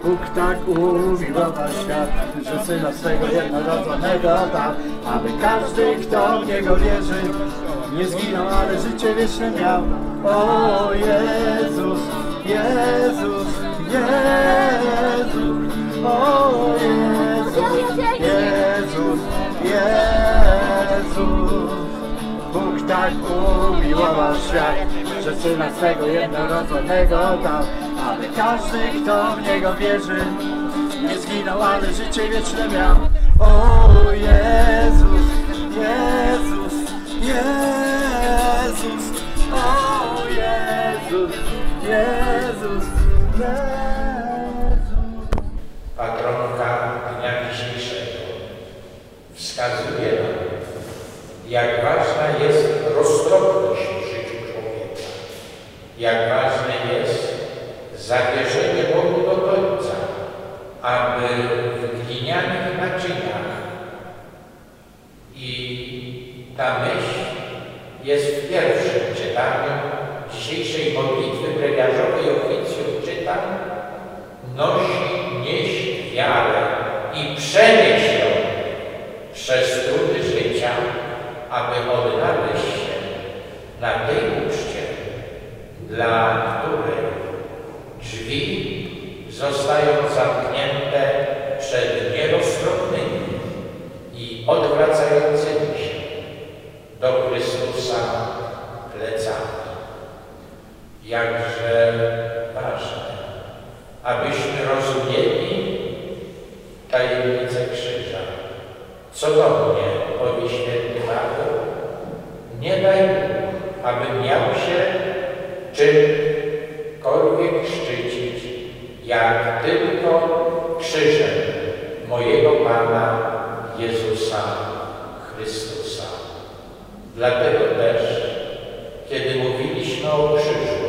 Bóg tak umiłował świat, że Syna swego jednorodzonego dał, aby każdy, kto w Niego wierzy, nie zginął, ale życie wieczne miał. O Jezus, Jezus, Jezus, o Jezus, Jezus, Jezus. Bóg tak umiłował świat, że Syna swego jednorodzonego dał, aby każdy, kto w Niego wierzy, nie zginął, ale życie wieczne miał. O Jezus, Jezus, Jezus, o Jezus, Jezus, Jezus. Patronka dnia dzisiejszego wskazuje nam, jak ważna jest roztropność w życiu człowieka, jak ważne jest zawierzenie Bogu do końca, aby w glinianych naczyniach, i ta myśl jest w pierwszym czytaniu dzisiejszej modlitwy brewiarzowej oficjum czytam, nieść wiarę i przenieść ją przez trudy życia, aby odnaleźć się na tej uczcie, dla której drzwi zostają zamknięte przed nieroztropnymi i odwracającymi się do Chrystusa plecami. Jakże ważne, abyśmy rozumieli tajemnicę krzyża. Co do mnie, powie święty Paweł, nie daj Bóg, abym miał się czymkolwiek szczycić, jak tylko krzyżem mojego Pana Jezusa Chrystusa. Dlatego też, kiedy mówiliśmy o krzyżu,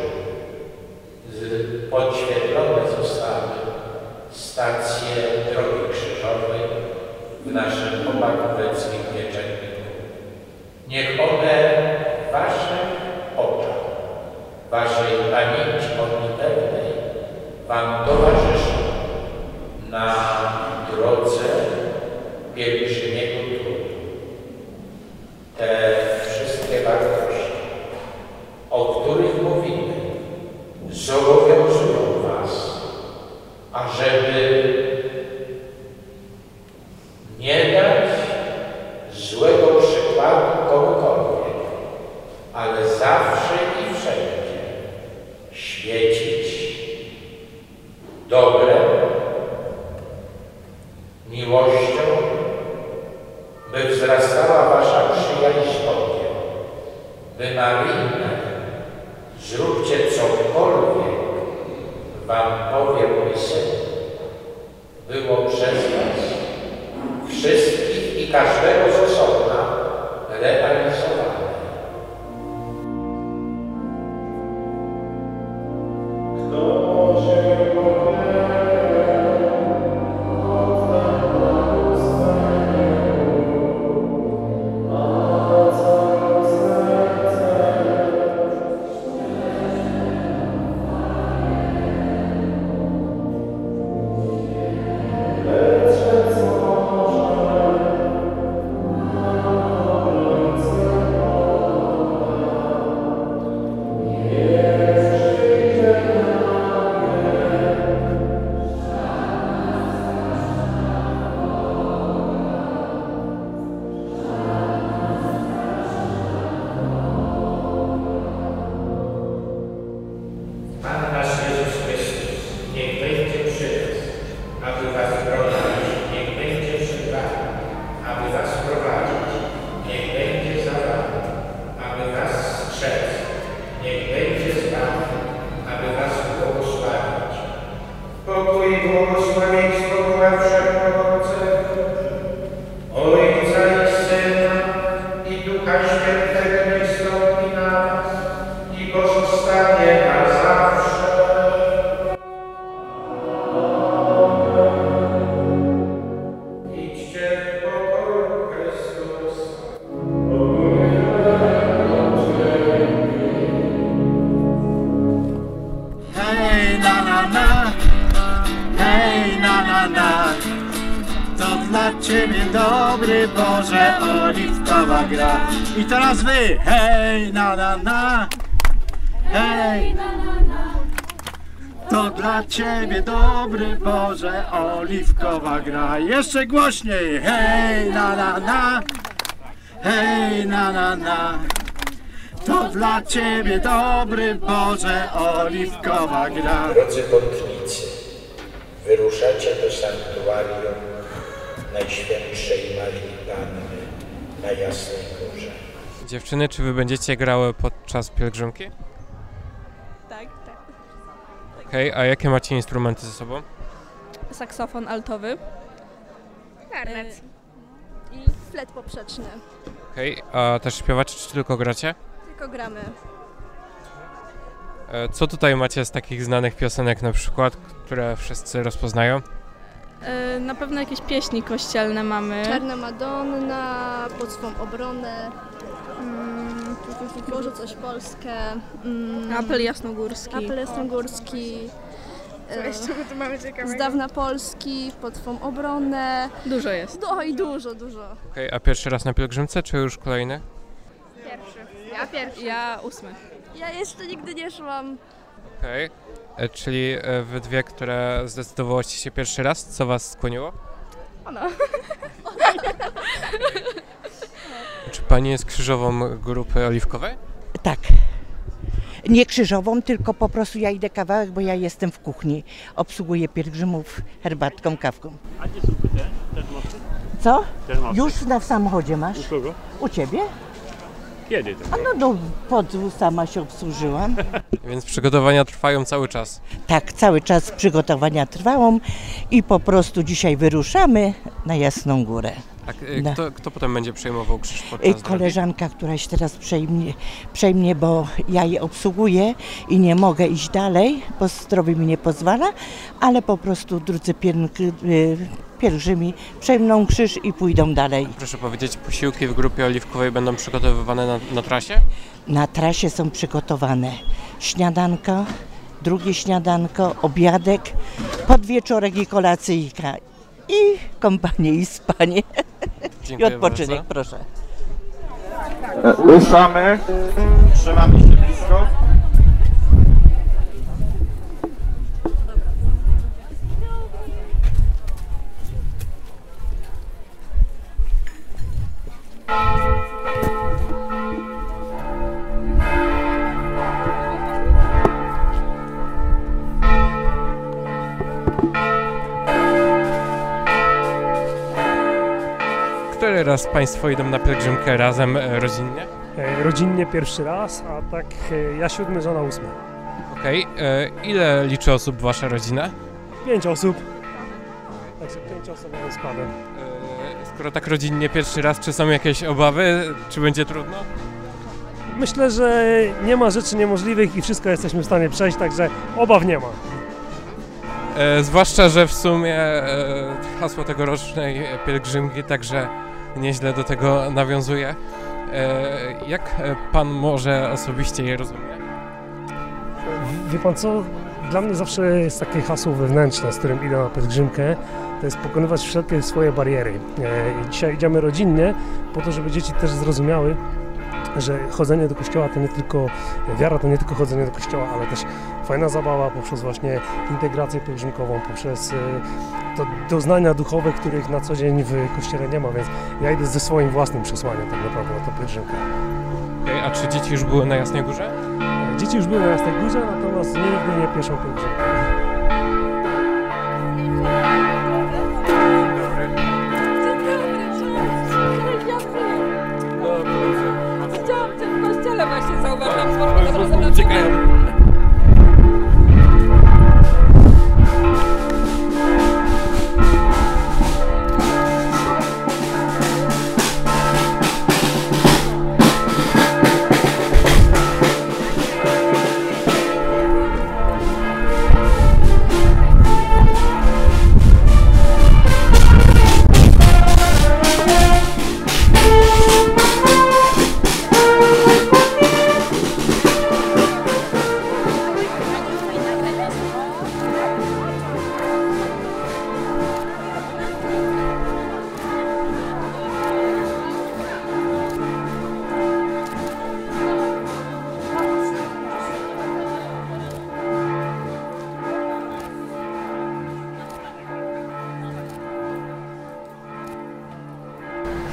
podświetlone zostały stacje drogi krzyżowej w naszym obakoweckim pieczętniku. Niech one w waszych oczach, waszej pamięci modlitewnej wam towarzyszą na drodze pielgrzymiego trudu. Te wszystkie wartości, o których mówimy, zobowiązują was, ażeby nie dać złego przykładu komukolwiek, ale zawsze i wszędzie świecić dobrem, miłością, by wzrastała wasza przyjaźń z Bogiem, by Maryjne, zróbcie cokolwiek wam powie mój Syn, było przez was wszystkich i każdego z osobna realizowane. Hey, dla Ciebie dobry Boże, oliwkowa gra. I teraz wy, hej, na, na, na, hej, to dla Ciebie dobry Boże, oliwkowa gra. Jeszcze głośniej, hej, na, na, na, hej, na, na, na. To dla Ciebie dobry Boże, oliwkowa gra. Drodzy pątnicy, wyruszacie do sanktuarium Najświętszej Marii Panny na Jasnej Górze. Dziewczyny, czy wy będziecie grały podczas pielgrzymki? Tak. Okej, a jakie macie instrumenty ze sobą? Saksofon altowy Karnet. i flet poprzeczny. Okej, a też śpiewacie, czy tylko gracie? Tylko gramy. Co tutaj macie z takich znanych piosenek na przykład, które wszyscy rozpoznają? Na pewno jakieś pieśni kościelne mamy. Czarna Madonna, pod swą obronę, Boże coś Polskę, Apel Jasnogórski. Apel Jasnogórski, Tu mamy ciekawego. z dawna Polski, pod swą obronę. Dużo jest. No i dużo. Okej, a pierwszy raz na pielgrzymce, czy już kolejny? Ja pierwszy. Ja 8. Ja jeszcze nigdy nie szłam. Okej, czyli wy dwie, które zdecydowałyście się pierwszy raz, co was skłoniło? Ona. Czy pani jest krzyżową grupy oliwkowej? Tak. Nie krzyżową, tylko po prostu ja idę kawałek, bo ja jestem w kuchni. Obsługuję pielgrzymów herbatką, kawką. A gdzie są te? Też mosty? Co? Też mosty? Już w samochodzie masz? U kogo? U ciebie? Kiedy to? A no sama się obsłużyłam. Więc przygotowania trwają cały czas. Tak, cały czas przygotowania trwają i po prostu dzisiaj wyruszamy na Jasną Górę. Tak, No. kto potem będzie przejmował krzyż podczas drogi? Koleżanka, któraś teraz przejmie, bo ja je obsługuję i nie mogę iść dalej, bo zdrowie mi nie pozwala, ale po prostu drudzy pielgrzymi przejmą krzyż i pójdą dalej. Proszę powiedzieć, posiłki w grupie oliwkowej będą przygotowywane na trasie? Na trasie są przygotowane śniadanko, drugie śniadanko, obiadek, podwieczorek i kolacyjka i kąpanie i spanie i Dziękuję odpoczynek, bardzo. proszę. Ruszamy, trzymamy się blisko. Który raz Państwo idą na pielgrzymkę razem rodzinnie? Rodzinnie pierwszy raz, a tak ja 7, żona 8. Okej, ile liczy osób Wasza rodzina? 5 osób. Także 5 osób mamy składem. Skoro tak rodzinnie pierwszy raz, czy są jakieś obawy? Czy będzie trudno? Myślę, że nie ma rzeczy niemożliwych i wszystko jesteśmy w stanie przejść, także obaw nie ma. Zwłaszcza, że w sumie hasło tegorocznej pielgrzymki także nieźle do tego nawiązuje. Jak Pan może osobiście je rozumie? Wie pan co? Dla mnie zawsze jest takie hasło wewnętrzne, z którym idę na pielgrzymkę. To jest pokonywać wszelkie swoje bariery. Dzisiaj idziemy rodzinnie po to, żeby dzieci też zrozumiały, że chodzenie do kościoła to nie tylko wiara, to nie tylko chodzenie do kościoła, ale też fajna zabawa poprzez właśnie integrację pielgrzymkową, poprzez to doznania duchowe, których na co dzień w kościele nie ma, więc ja idę ze swoim własnym przesłaniem tak naprawdę na tę pielgrzymkę. A czy dzieci już były na Jasnej Górze? Dzieci już były na Jasnej Górze, natomiast nigdy nie pieszą pielgrzymkę. Widziałam cię w kościele właśnie, zauważyłam, Uciekają.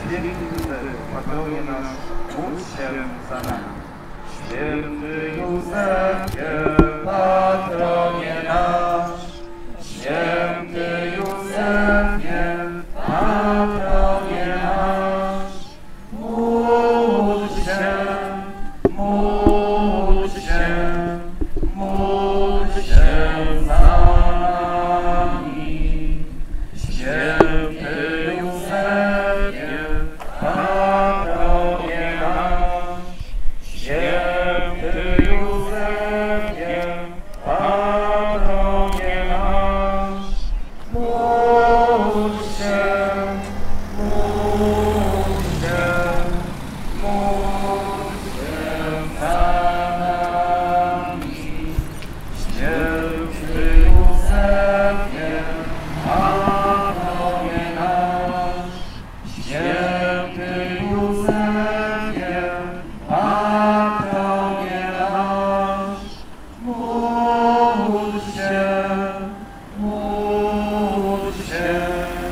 Święty patronie nasz, módl się za nami. Święty Józefie, patronie nasz, Święty Józefie, patronie nasz, módl się, módl się, módl się za nami. Święty Józefie, patronie nasz, Święty Józefie, patronie nasz, módl się, módl się, módl się za nami. Święty Józefie, patronie nasz, Święty Józefie, patronie nasz, módl się, módl się,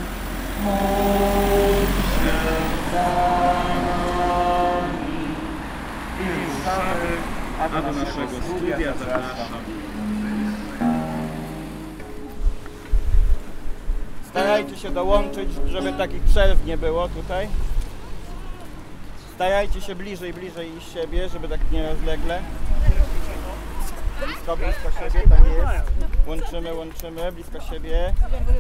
módl się za nami. I ruszamy, a do naszego studia zapraszam. Starajcie się dołączyć, żeby takich przerw nie było tutaj. Starajcie się bliżej iść siebie, żeby tak nierozlegle. Blisko siebie, tak jest. Łączymy, blisko siebie.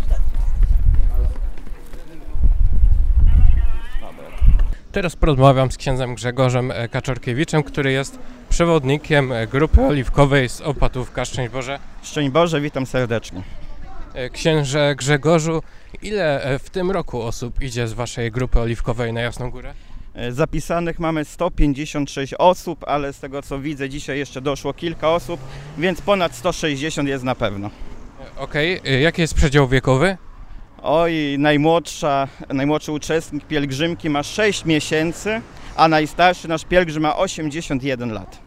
Dobra. Teraz porozmawiam z księdzem Grzegorzem Kaczorkiewiczem, który jest przewodnikiem grupy oliwkowej z Opatówka. Szczęść Boże. Szczęść Boże, witam serdecznie. Księże Grzegorzu, ile w tym roku osób idzie z waszej grupy oliwkowej na Jasną Górę? Zapisanych mamy 156 osób, ale z tego co widzę dzisiaj jeszcze doszło kilka osób, więc ponad 160 jest na pewno. Okej, jaki jest przedział wiekowy? Oj, najmłodszy uczestnik pielgrzymki ma 6 miesięcy, a najstarszy nasz pielgrzym ma 81 lat.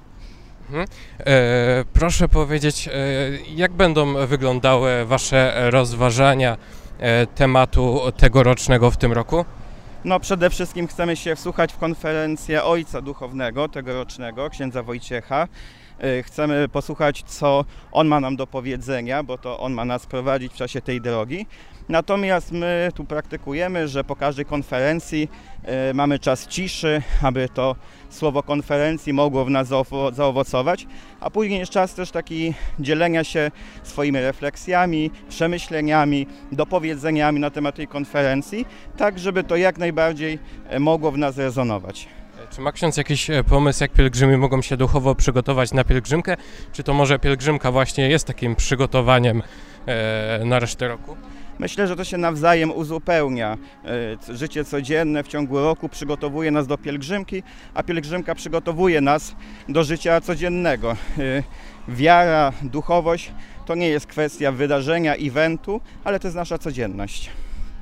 Proszę powiedzieć, jak będą wyglądały wasze rozważania tematu tegorocznego w tym roku? No przede wszystkim chcemy się wsłuchać w konferencję Ojca Duchownego tegorocznego, księdza Wojciecha. Chcemy posłuchać, co on ma nam do powiedzenia, bo to on ma nas prowadzić w czasie tej drogi. Natomiast my tu praktykujemy, że po każdej konferencji mamy czas ciszy, aby to słowo konferencji mogło w nas zaowocować, a później jest czas też taki dzielenia się swoimi refleksjami, przemyśleniami, dopowiedzeniami na temat tej konferencji, tak żeby to jak najbardziej mogło w nas rezonować. Czy ma ksiądz jakiś pomysł, jak pielgrzymi mogą się duchowo przygotować na pielgrzymkę? Czy to może pielgrzymka właśnie jest takim przygotowaniem na resztę roku? Myślę, że to się nawzajem uzupełnia. Życie codzienne w ciągu roku przygotowuje nas do pielgrzymki, a pielgrzymka przygotowuje nas do życia codziennego. Wiara, duchowość to nie jest kwestia wydarzenia, eventu, ale to jest nasza codzienność.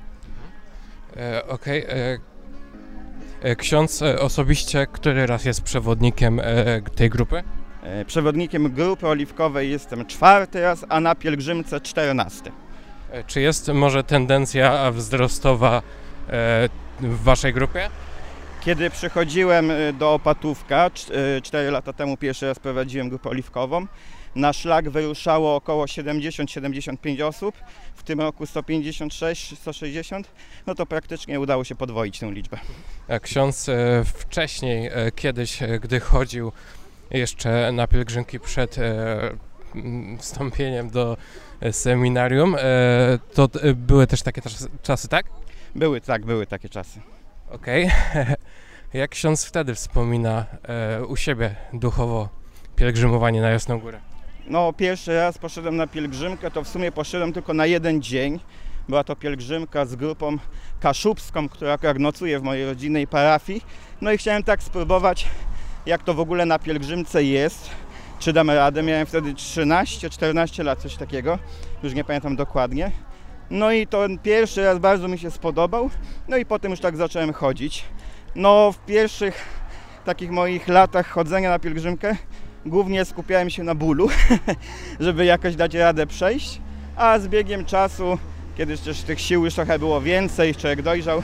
Okej. Ksiądz osobiście który raz jest przewodnikiem tej grupy? Przewodnikiem grupy oliwkowej jestem 4. raz, a na pielgrzymce 14. Czy jest może tendencja wzrostowa w waszej grupie? Kiedy przychodziłem do Opatówka 4 lata temu, pierwszy raz prowadziłem grupę oliwkową, na szlak wyruszało około 70-75 osób, w tym roku 156-160, no to praktycznie udało się podwoić tę liczbę. A ksiądz wcześniej, kiedyś, gdy chodził jeszcze na pielgrzymki przed wstąpieniem do seminarium, to były też takie czasy, tak? Były takie czasy. Okej. Jak ksiądz wtedy wspomina u siebie duchowo pielgrzymowanie na Jasną Górę? No, pierwszy raz poszedłem na pielgrzymkę, to w sumie poszedłem tylko na jeden dzień. Była to pielgrzymka z grupą kaszubską, która akurat nocuje w mojej rodzinnej parafii. No i chciałem tak spróbować, jak to w ogóle na pielgrzymce jest. Czy damy radę? Miałem wtedy 13-14 lat, coś takiego. Już nie pamiętam dokładnie. No i to pierwszy raz bardzo mi się spodobał. No i potem już tak zacząłem chodzić. No w pierwszych takich moich latach chodzenia na pielgrzymkę głównie skupiałem się na bólu, żeby jakoś dać radę przejść. A z biegiem czasu, kiedy też tych sił już trochę było więcej, człowiek dojrzał,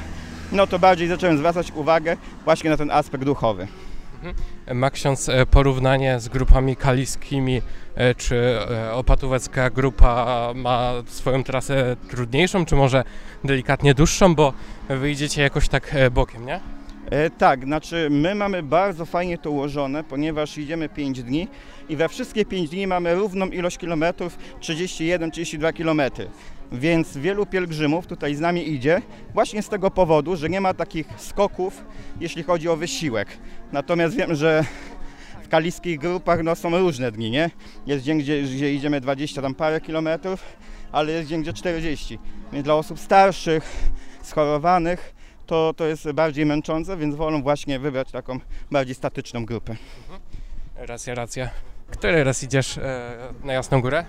no to bardziej zacząłem zwracać uwagę właśnie na ten aspekt duchowy. Ma ksiądz porównanie z grupami kaliskimi, czy opatówecka grupa ma swoją trasę trudniejszą, czy może delikatnie dłuższą, bo wy idziecie jakoś tak bokiem, nie? Tak, znaczy my mamy bardzo fajnie to ułożone, ponieważ idziemy 5 dni i we wszystkie 5 dni mamy równą ilość kilometrów, 31-32 kilometry. Więc wielu pielgrzymów tutaj z nami idzie właśnie z tego powodu, że nie ma takich skoków, jeśli chodzi o wysiłek. Natomiast wiem, że w kaliskich grupach no, są różne dni, nie? Jest dzień, gdzie idziemy 20 tam parę kilometrów, ale jest dzień, gdzie 40. Więc dla osób starszych, schorowanych, to jest bardziej męczące, więc wolą właśnie wybrać taką bardziej statyczną grupę. Racja. Który raz idziesz na Jasną Górę?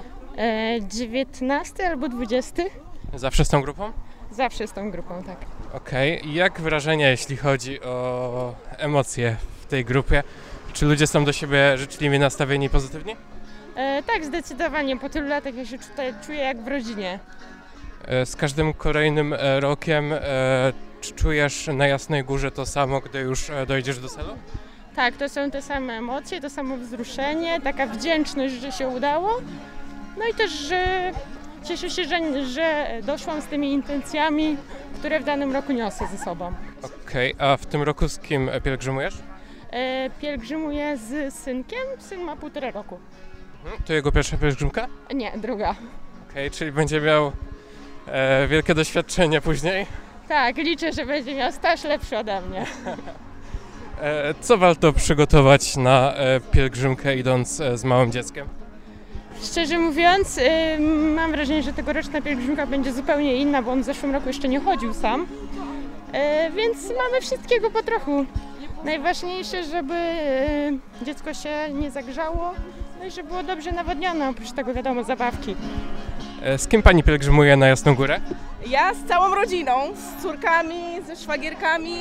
19 albo 20. Zawsze z tą grupą? Zawsze z tą grupą, tak. Okej. Jak wrażenia, jeśli chodzi o emocje w tej grupie? Czy ludzie są do siebie życzliwie nastawieni i pozytywni? Tak, zdecydowanie. Po tylu latach ja się tutaj czuję jak w rodzinie. Z każdym kolejnym rokiem czy czujesz na Jasnej Górze to samo, gdy już dojdziesz do celu? Tak, to są te same emocje, to samo wzruszenie, taka wdzięczność, że się udało. No i też, że cieszę się, że doszłam z tymi intencjami, które w danym roku niosę ze sobą. Okej, a w tym roku z kim pielgrzymujesz? Pielgrzymuję z synkiem, syn ma 1,5 roku. To jego pierwsza pielgrzymka? Nie, druga. Okej, czyli będzie miał wielkie doświadczenie później? Tak, liczę, że będzie miał staż lepszy ode mnie. Co warto przygotować na pielgrzymkę idąc z małym dzieckiem? Szczerze mówiąc, mam wrażenie, że tegoroczna pielgrzymka będzie zupełnie inna, bo on w zeszłym roku jeszcze nie chodził sam. Więc mamy wszystkiego po trochu. Najważniejsze, żeby dziecko się nie zagrzało, no i żeby było dobrze nawodnione, oprócz tego wiadomo zabawki. Z kim pani pielgrzymuje na Jasną Górę? Ja z całą rodziną, z córkami, ze szwagierkami.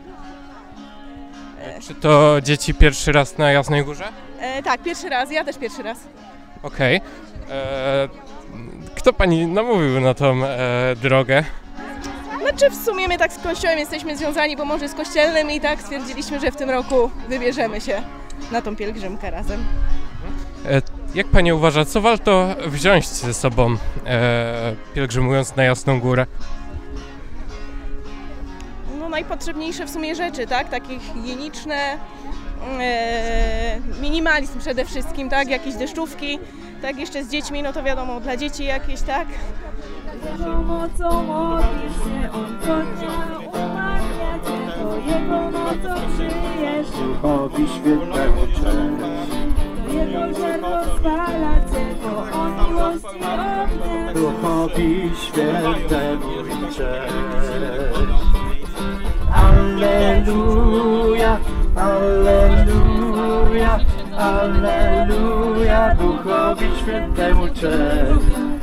Czy to dzieci pierwszy raz na Jasnej Górze? Tak, pierwszy raz, ja też pierwszy raz. Okej. Kto pani namówił na tą drogę? Znaczy w sumie my tak z kościołem jesteśmy związani, bo może z kościelnym i tak stwierdziliśmy, że w tym roku wybierzemy się na tą pielgrzymkę razem. Jak pani uważa, co warto wziąć ze sobą pielgrzymując na Jasną Górę? No najpotrzebniejsze w sumie rzeczy, tak? Takie higieniczne, minimalizm przede wszystkim, tak? Jakieś deszczówki, tak? Jeszcze z dziećmi, no to wiadomo, dla dzieci jakieś, tak? Jego mocą modlisz się, on co dnia umawia cię, to Jego mocą przyjesz. Duchowi Świętemu cześć. To Jego żerwo spala cię, to On miłości ognia. Duchowi Świętemu cześć. Alleluja, alleluja, alleluja, Duchowi Świętemu cześć.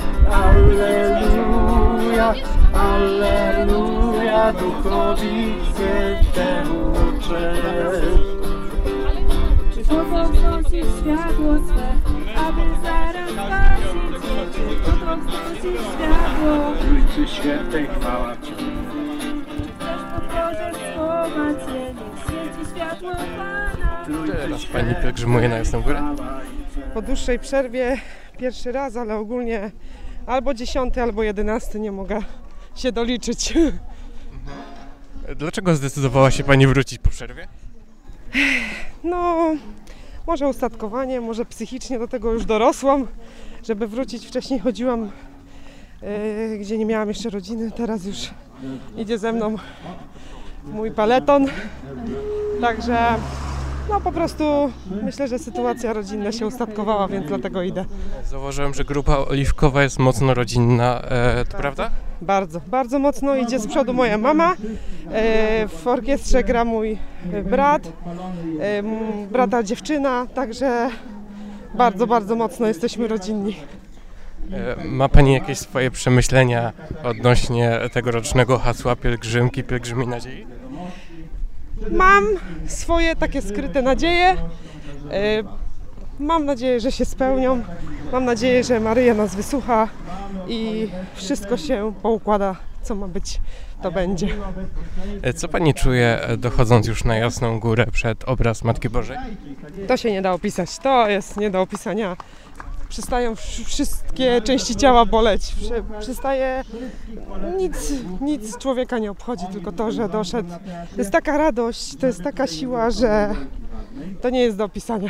Alleluja, alleluja, Duchowi Świętemu cześć. Czy wodą wnosisz światło swe, aby zaraz zgasić cię? Czy wodą wnosisz światło? Trójcy Świętej chwała Ci. Chcesz pokorze schować je, niech świeci światło Pana. Teraz pani pielgrzymuje na Jasną Górę? Po dłuższej przerwie pierwszy raz, ale ogólnie albo 10, albo 11 nie mogę się doliczyć. Dlaczego zdecydowała się pani wrócić po przerwie? No, może ustatkowanie, może psychicznie do tego już dorosłam, żeby wrócić. Wcześniej chodziłam, gdzie nie miałam jeszcze rodziny, teraz już idzie ze mną mój peleton. Także no po prostu myślę, że sytuacja rodzinna się ustatkowała, więc dlatego idę. Zauważyłem, że grupa oliwkowa jest mocno rodzinna, to prawda? Bardzo, bardzo mocno idzie z przodu moja mama, w orkiestrze gra mój brat, brata dziewczyna, także bardzo, bardzo mocno jesteśmy rodzinni. Ma pani jakieś swoje przemyślenia odnośnie tegorocznego hasła pielgrzymki, pielgrzymi nadziei? Mam swoje takie skryte nadzieje. mam nadzieję, że się spełnią. Mam nadzieję, że Maryja nas wysłucha i wszystko się poukłada, co ma być, to będzie. Co pani czuje, dochodząc już na Jasną Górę przed obraz Matki Bożej? To się nie da opisać, to jest nie do opisania. Przestają wszystkie części ciała boleć, przestaje, nic człowieka nie obchodzi, tylko to, że doszedł. To jest taka radość, to jest taka siła, że to nie jest do opisania.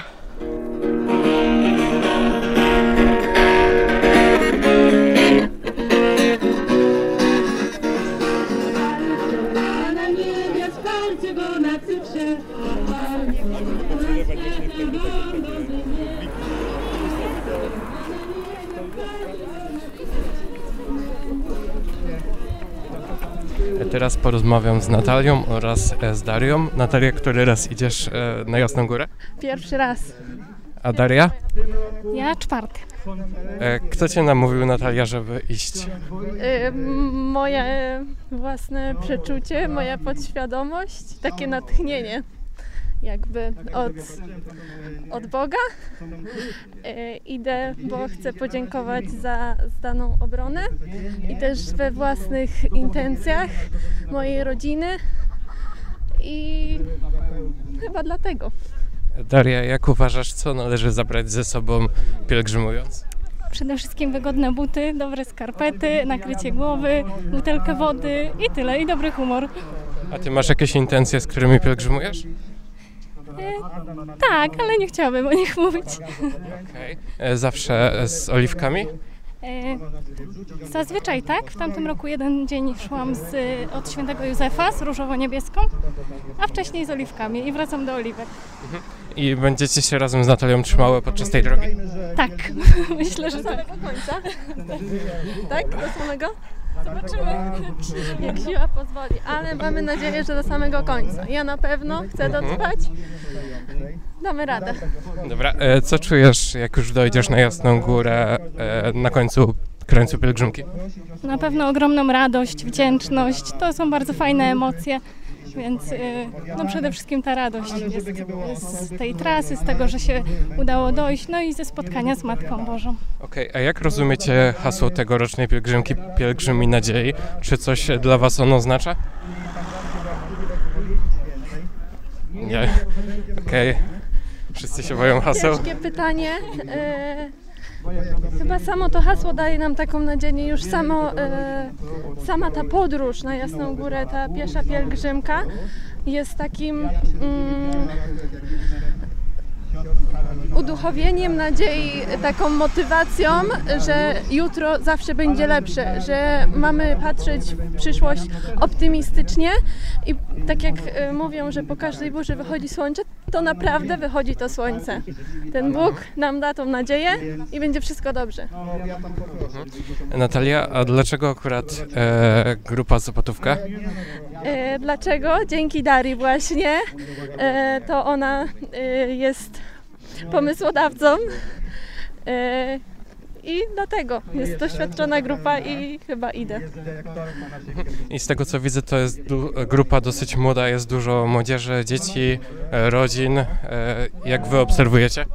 Teraz porozmawiam z Natalią oraz z Darią. Natalia, który raz idziesz na Jasną Górę? Pierwszy raz. A Daria? Ja 4. Kto cię namówił, Natalia, żeby iść? Moje własne przeczucie, moja podświadomość, takie natchnienie jakby od Boga. Idę, bo chcę podziękować za zdaną obronę i też we własnych intencjach mojej rodziny i chyba dlatego. Daria, jak uważasz, co należy zabrać ze sobą pielgrzymując? Przede wszystkim wygodne buty, dobre skarpety, nakrycie głowy, butelkę wody i tyle, i dobry humor. A ty masz jakieś intencje, z którymi pielgrzymujesz? Tak, ale nie chciałabym o nich mówić. Okay. Zawsze z oliwkami? Zazwyczaj tak. W tamtym roku jeden dzień szłam od świętego Józefa z różowo-niebieską, a wcześniej z oliwkami i wracam do oliwek. I będziecie się razem z Natalią trzymały podczas tej drogi? Tak, myślę, że do samego końca. Tak? Do samego? Zobaczymy, jak siła pozwoli, ale mamy nadzieję, że do samego końca. Ja na pewno chcę dotrwać. Damy radę. Dobra, co czujesz, jak już dojdziesz na Jasną Górę na krańcu pielgrzymki? Na pewno ogromną radość, wdzięczność. To są bardzo fajne emocje. Więc no przede wszystkim ta radość jest z tej trasy, z tego, że się udało dojść, no i ze spotkania z Matką Bożą. Okej, a jak rozumiecie hasło tegorocznej pielgrzymki Pielgrzymi Nadziei? Czy coś dla was ono oznacza? Nie. Okej. Wszyscy się boją haseł? Ciężkie pytanie. Chyba samo to hasło daje nam taką nadzieję, już sama ta podróż na Jasną Górę, ta piesza pielgrzymka jest takim uduchowieniem nadziei, taką motywacją, że jutro zawsze będzie lepsze, że mamy patrzeć w przyszłość optymistycznie i tak jak mówią, że po każdej burzy wychodzi słońce, to naprawdę wychodzi to słońce. Ten Bóg nam da tą nadzieję i będzie wszystko dobrze. Natalia, a dlaczego akurat grupa Zapotówka? Dlaczego? Dzięki Darii właśnie. To ona jest pomysłodawcą i dlatego jest doświadczona grupa i chyba idę. I z tego co widzę, to jest grupa dosyć młoda, jest dużo młodzieży, dzieci, rodzin. Jak wy obserwujecie?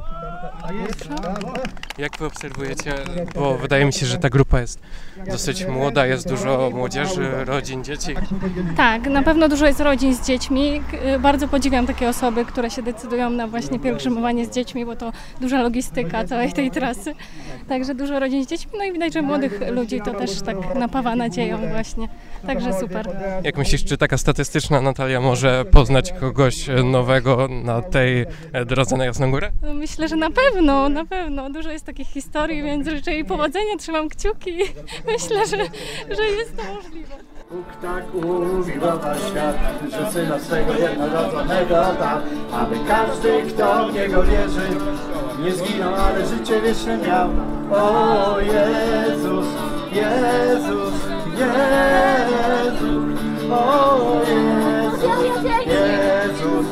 Jak wy obserwujecie? Bo wydaje mi się, że ta grupa jest dosyć młoda, jest dużo młodzieży, rodzin, dzieci. Tak, na pewno dużo jest rodzin z dziećmi. Bardzo podziwiam takie osoby, które się decydują na właśnie pielgrzymowanie z dziećmi, bo to duża logistyka całej tej trasy. Także dużo rodzin z dziećmi, no i widać, że młodych ludzi to też tak napawa nadzieją właśnie. Także super. Jak myślisz, czy taka statystyczna Natalia może poznać kogoś nowego na tej drodze na Jasną Górę? Myślę, że na pewno, na pewno. Dużo jest takich historii, więc życzę jej powodzenia, trzymam kciuki. Myślę, że jest to możliwe. Bóg tak umiłował świat, że Syna swego jednorodzonego dał, aby każdy, kto w Niego wierzy, nie zginął, ale życie wieczne miał. O Jezus, Jezus, Jezus, o Jezus, Jezus,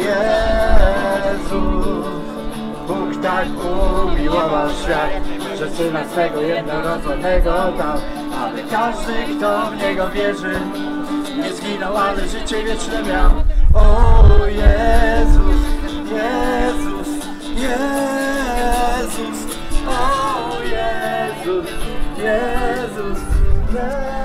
Jezus. Bóg tak umiłował świat, że Syna swego jednorodzonego dał, aby każdy, kto w Niego wierzy, nie zginął, ale życie wieczne miał. O Jezus, Jezus, Jezus. Jezus,